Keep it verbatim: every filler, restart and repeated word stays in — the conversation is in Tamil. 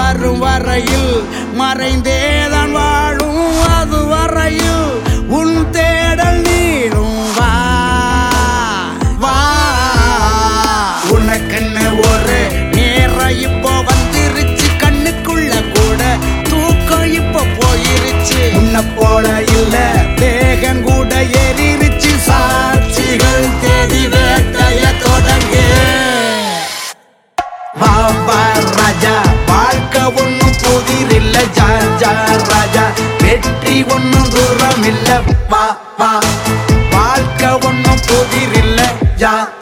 வரும் வரையில் மறைந்தேதான் வாழும் அது வரையில் உன் தேடல் நீளும் வா வா உனக்குன்னு ஒரு நேரம் இப்போ வந்துருச்சு கண்ணுக்குள்ள கூட தூக்கம் இப்போ போயிருச்சு உன்னை போல இல்ல தேகம் கூட ஏறிருச்சு சாட்சிகள் தேடி வேட்டைய தொடங்க வா வா ராஜா வாழ்க்கை ஒன்னும் புதிரில்ல ஜா ஜா ராஜா வெற்றி ஒன்னும் தூரம் இல்ல வா வா வாழ்க்கை ஒன்னும் புதிரில்ல ஜா